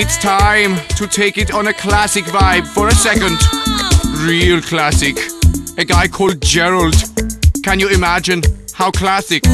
It's time to take it on a classic vibe for a second. Real classic. A guy called Gerald. Can you imagine how classic?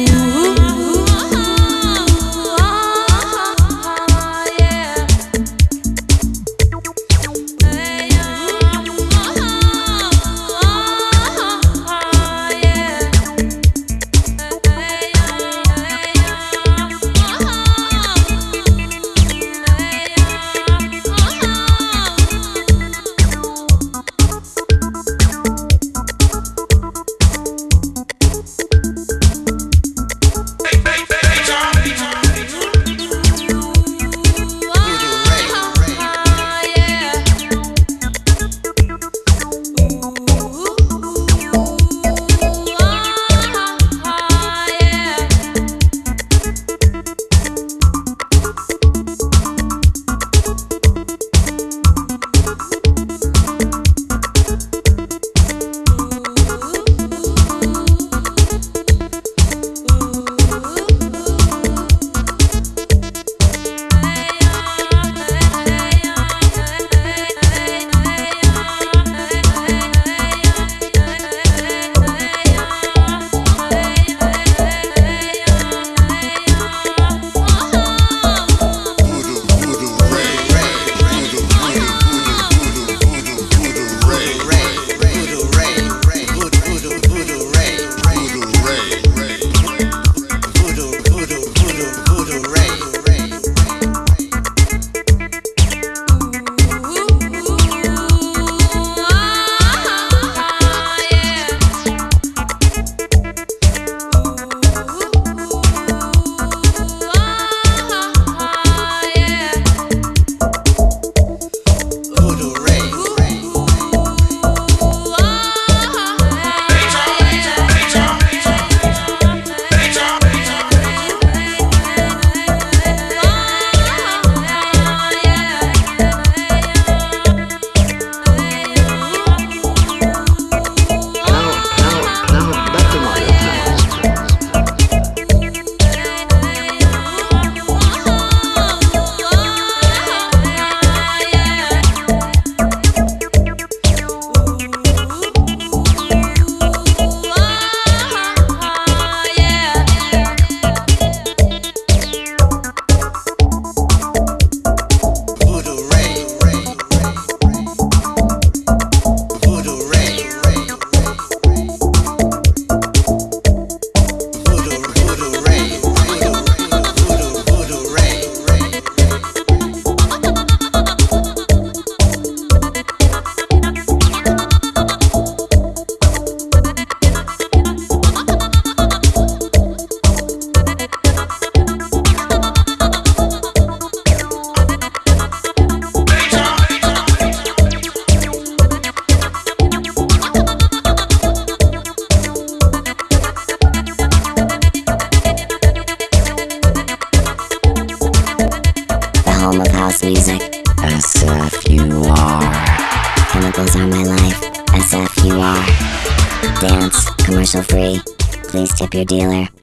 Home of house music. SFUR. Chemicals are my life. SFUR. Dance, commercial free. Please tip your dealer.